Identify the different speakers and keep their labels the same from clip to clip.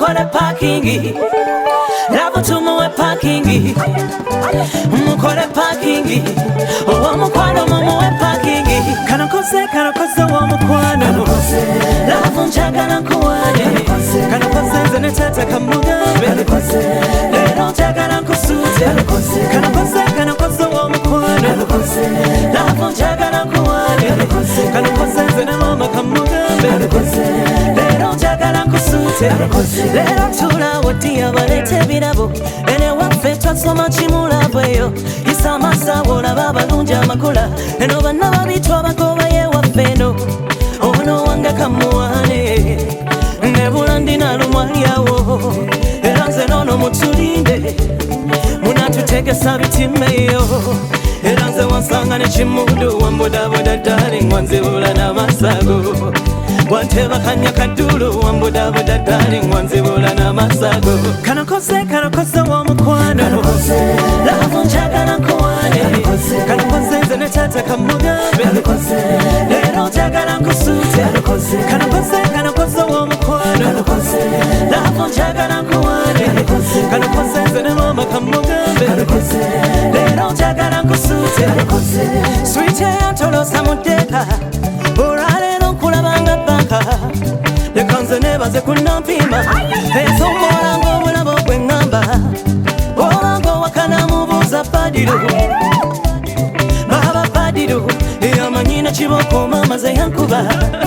Speaker 1: mukole parking love tumuwe parking mukole parking owomukwano mumuwe parking kanokoze owomukwano love njagala nkuwane kanokoze nze ne tata kamugambe lero njagala nkusuute kanokoze owomukwano love njagala nkuwane kanokoze nze ne mama kamugambe lero njagala nkusuute lero tulawo tiya balete birabo ene waffe twasoma kimulabweyo isa amasawo olaba abalungi amakula eno banna babitwa bagobaye waffeno ono wange kamuwane nebula ndinalumwalyawo era nze noono mutulinde munatutegesa bitimeyo era nze wansanga nekimundu wambudabuda darling wanzibula n'amasago wanteba kanya kadulu wambudabuda darling wanzibula n'amasago kanokoze owomukwano love njagala nkuwane kanokoze nze ne tata kamugambe lero njagala nkusuute kanokoze owomukwano love njagala nkuwane kanokoze nze ne mama kamugambe lero njagala nkusuute swite yantolosa muteeka olwaleero nkulabanga banka leka nze nebaze kunampima esomola ng'obulabo gweŋŋamba olanga owakana mubuuza badiro baba badiro eyamanyina kiboko mama ze yankuba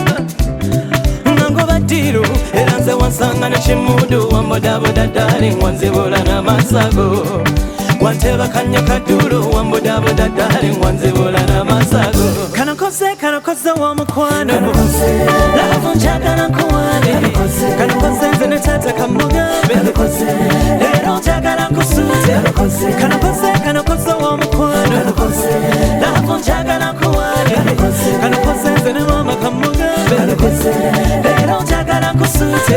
Speaker 1: nango badiro era nze wansanga nekimudu wambodaboda darling wanzibula n'amasago wanteba kanya kadulu wambodaboda darling wanzibula n'amasago kanokoze owomukwano love njagala nkuwane kanokoze nze ne tata kamugambe lero njagala nkusuute kanokoze owomukwano love njagala nkuwane kanokoze nze ne mama kamugambe lero njagala nkusuute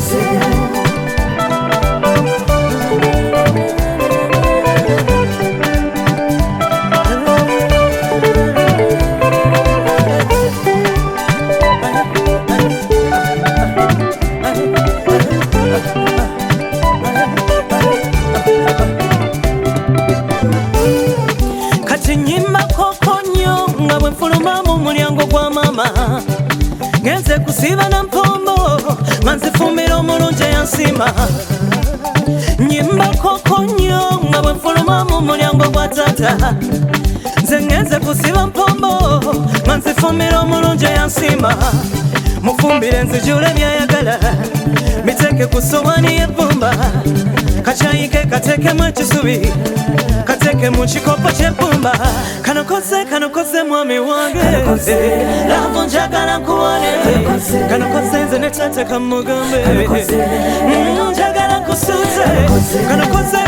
Speaker 1: ngenze kusiba na mpombo manzifumira omulungi eyansima nyimba koko nnyo nga bwe nfuluma mu mulyango gwa tata nze ngenze kusiba mpombo manzifumira omulungi eyansima mufumbire nzijule byayagala biteeke ku sowani y'ebbumba kakyayike kateekemu ekisubi kateeke mu kikopo ky'ebbumba kanokoze mwami wange love njagala nkuwane kanokoze nze ne tata kamugambe njagala nkusuute kanokoze